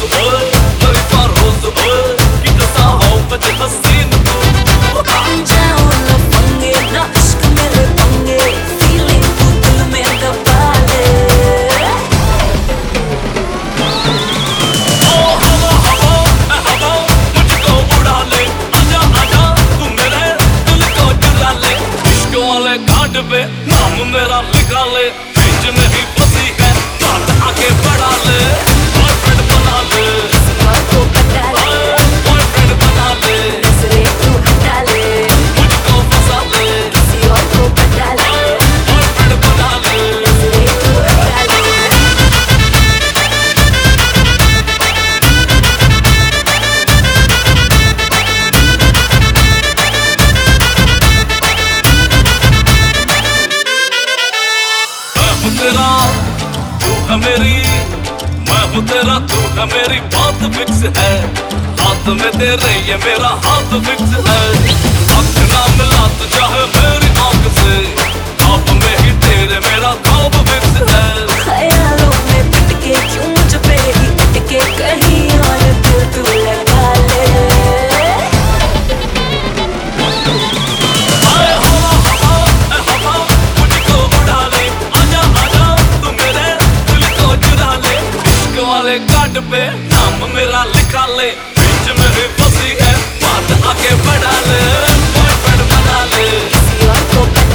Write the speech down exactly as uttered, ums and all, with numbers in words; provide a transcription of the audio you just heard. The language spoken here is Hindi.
पे नाम मेरा लिखा ले, बीच में ही फंसी है बात आगे बढ़ा ले। बॉयफ्रेंड बना ले, को पटा ले, बॉयफ्रेंड बना ले, नजरे तू हटा ले, मुझको फंसा ले, किसी और को पटा ले, बॉयफ्रेंड बना ले। नजरे तू हटा ले। तेरा तू है मेरी, मैं हूँ तेरा तू है मेरी, बात फिक्स है। हाथ में तेरे ये मेरा हाथ फिक्स है। आँख ना मिला तो चाहे मेरी आँख से, ख्वाब में ही तेरे मेरा ख्वाब फिक्स है। ख्यालों में पिट के क्यों मुझ पे ही अटके, कहीं और दिल तू लगा ले। आए हवा हवा ए हवा मुझको उड़ा ले, आजा आजा तू मेरे दिल को चुरा ले। इश्क वाले कार्ड पे नाम मेरा लिखा ले, बीच में ही फंसी है बात आगे बढ़ा ले। बॉयफ्रेंड बना ले, किसी और को